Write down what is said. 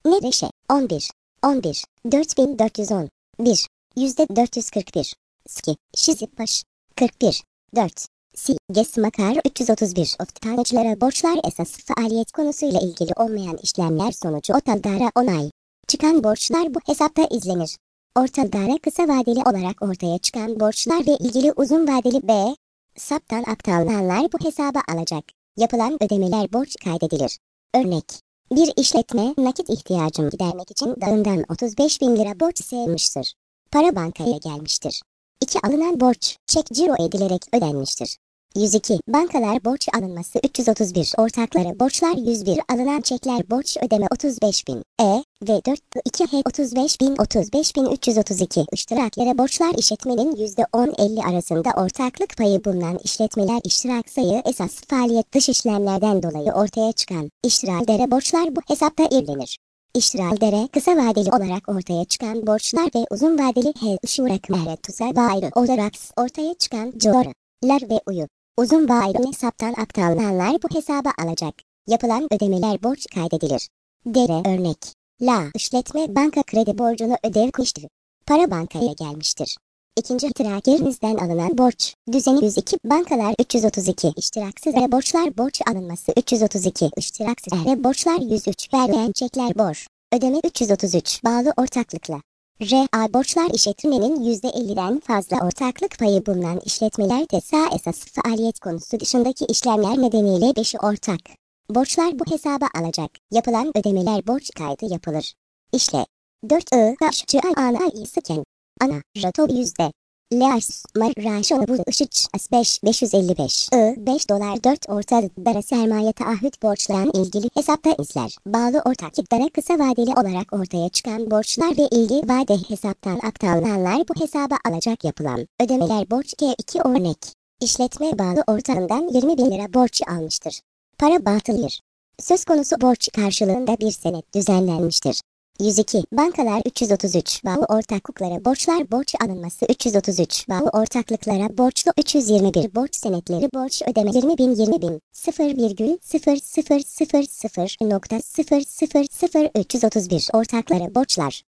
Nereşe 11 11 4410 1 %441 Ski Şizipaş 41 4 Si Gesmakar 331 Oftalmacılara borçlar esas faaliyet konusuyla ilgili olmayan işlemler sonucu ortadara onay çıkan borçlar bu hesapta izlenir. Ortadara kısa vadeli olarak ortaya çıkan borçlarla ilgili uzun vadeli B saptan aktarılanlar bu hesaba alacak. Yapılan ödemeler borç kaydedilir. Örnek: bir işletme nakit ihtiyacını gidermek için dağından 35.000 lira borç sığmıştır. Para bankaya gelmiştir. 2. Alınan borç çek ciro edilerek ödenmiştir. 102. Bankalar borç alınması 331. Ortaklara borçlar 101. Alınan çekler borç ödeme 35.000. Ve 4. 2. H 35.000 iştiraklara borçlar işletmenin %10-50 arasında ortaklık payı bulunan işletmeler iştirak sayı esas faaliyet dış işlemlerden dolayı ortaya çıkan iştiraklere borçlar bu hesapta irlenir. İştiraklere kısa vadeli olarak ortaya çıkan borçlar ve uzun vadeli iştirak meretusa bağlı olarak ortaya çıkan coğralar ve uzun vadeli hesaptan aktarılanlar bu hesaba alacak. Yapılan ödemeler borç kaydedilir. Örnek: La işletme banka kredi borcunu ödemiştir. Para bankaya gelmiştir. İkinci iştirakinizden alınan borç düzeni 102. Bankalar 332. İştiraksız borçlar borç alınması 332. İştiraksız borçlar 103. Verilen çekler borç ödeme 333. Bağlı ortaklıkla R.A. borçlar işletmenin %50'den fazla ortaklık payı bulunan işletmelerde esas faaliyet konusu dışındaki işlemler nedeniyle 5'i ortak borçlar bu hesaba alacak. Yapılan ödemeler borç kaydı yapılır. İşle 4. Kaşçı ana isken ana rato yüzde Lears Maraşonu bu ışıç 555 $5 4 ortada sermaye taahhüt borçlarla ilgili hesapta izler. Bağlı ortaklıklara kısa vadeli olarak ortaya çıkan borçlar ve ilgili vade hesaptan aktarılanlar bu hesaba alacak. Yapılan ödemeler borç K2 örnek: İşletme bağlı ortağından 20.000 lira borç almıştır. Para batılıdır. Söz konusu borç karşılığında bir senet düzenlenmiştir. 102. Bankalar 333. Bağlı ortaklıklara borçlar borç alınması 333. Bağlı ortaklıklara borçlu 321. Borç senetleri borç ödeme 20.000 0,0000.000 331. Ortaklara borçlar